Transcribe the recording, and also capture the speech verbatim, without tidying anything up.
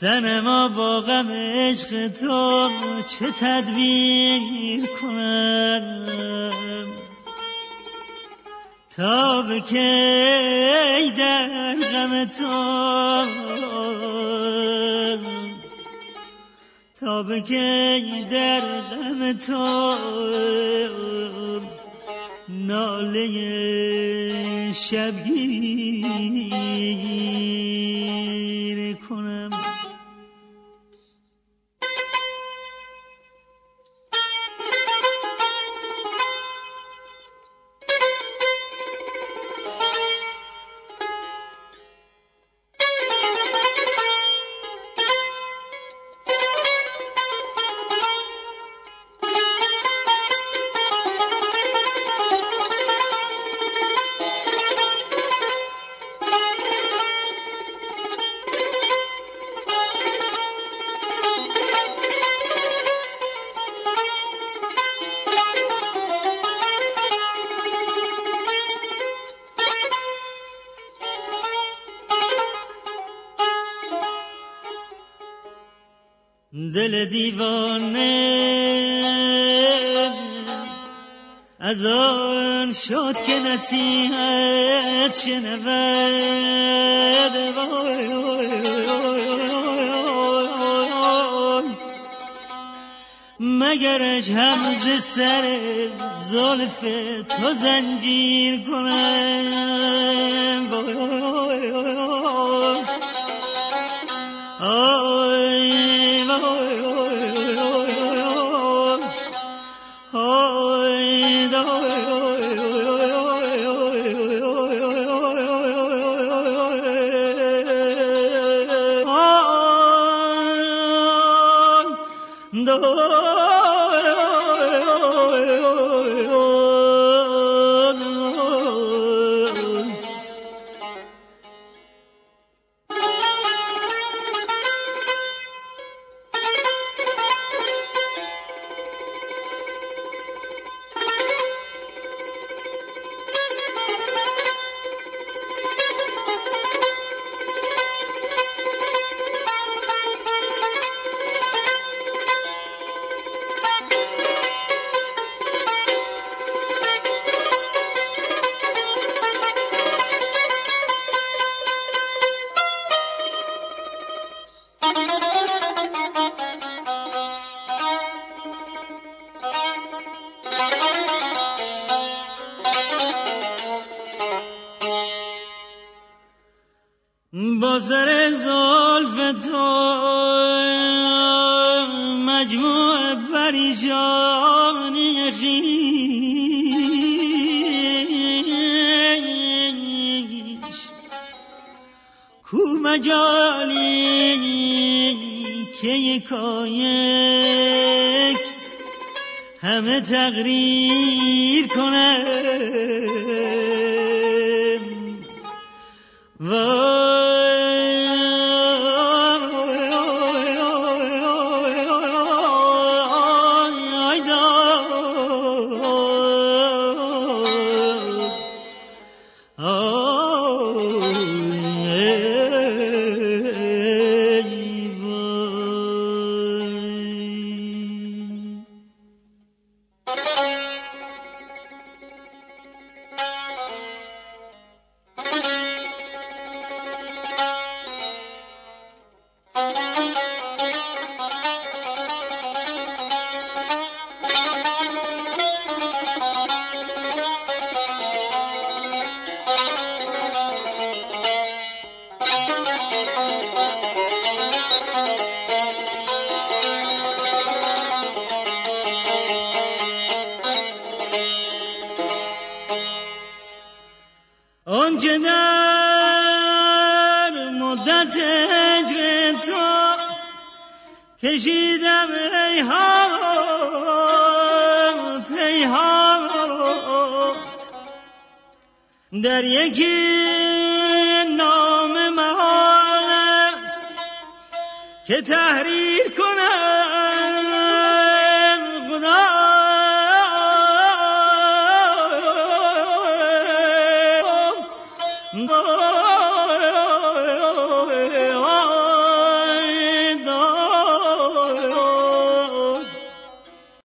صنما با غم عشق تو چه تدبیر کنم تا به کی در غم تو تا به کی در غم تو ناله شبگیر کنم. دل دیوانه از آن شد که نصیحت شنود مگرش هم ز سر زلف تو زنجیر کنم. با سر زلف تو مجموع پریشانی خویش کو مجالی که یکایک همه تقریر کنم. آنچه در مدت هجر تو کشیدم ای هات ای هات در یکی نام محال است که تحریر کنم خدا Oh